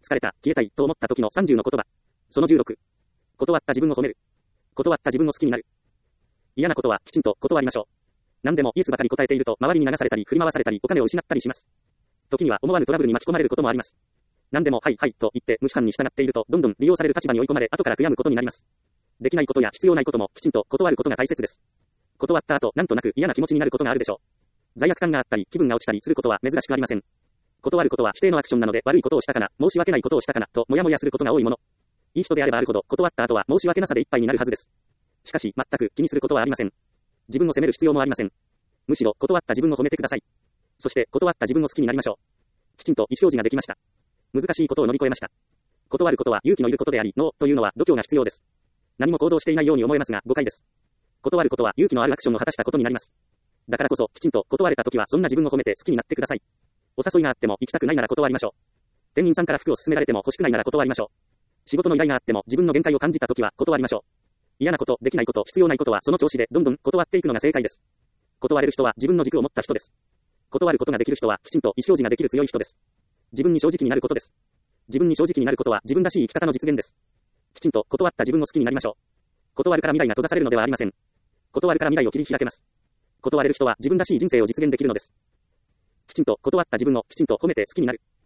疲れた、消えたい、と思った時の30の言葉。その16。断った自分を褒める。断った自分を好きになる。嫌なことはきちんと断りましょう。何でもイエスばかり答えていると周りに流されたり振り回されたりお金を失ったりします。時には思わぬトラブルに巻き込まれることもあります。何でもはいはいと言って無視反に従っているとどんどん利用される立場に追い込まれ後から悔やむことになります。できないことや必要ないこともきちんと断ることが大切です。断った後なんとなく嫌な気持ちになることがあるでしょう。罪悪感があったり気分が落ちたりすることは珍しくありません。断ることは否定のアクションなので悪いことをしたかな、申し訳ないことをしたかなともやもやすることが多いもの。いい人であればあるほど断った後は申し訳なさでいっぱいになるはずです。しかし全く気にすることはありません。自分を責める必要もありません。むしろ断った自分を褒めてください。そして断った自分を好きになりましょう。きちんと意思表示ができました。難しいことを乗り越えました。断ることは勇気のいることであり、ノーというのは度胸が必要です。何も行動していないように思えますが誤解です。断ることは勇気のあるアクションを果たしたことになります。だからこそきちんと断れたときはそんな自分を褒めて好きになってください。お誘いがあっても行きたくないなら断りましょう。店員さんから服を勧められても欲しくないなら断りましょう。仕事の依頼があっても自分の限界を感じたときは断りましょう。嫌なこと、できないこと、必要ないことはその調子でどんどん断っていくのが正解です。断れる人は自分の軸を持った人です。断ることができる人はきちんと意思表示ができる強い人です。自分に正直になることです。自分に正直になることは自分らしい生き方の実現です。きちんと断った自分を好きになりましょう。断るから未来が閉ざされるのではありません。断るから未来を切り開けます。断れる人は自分らしい人生を実現できるのです。きちんと断った自分をきちんと褒めて好きになる。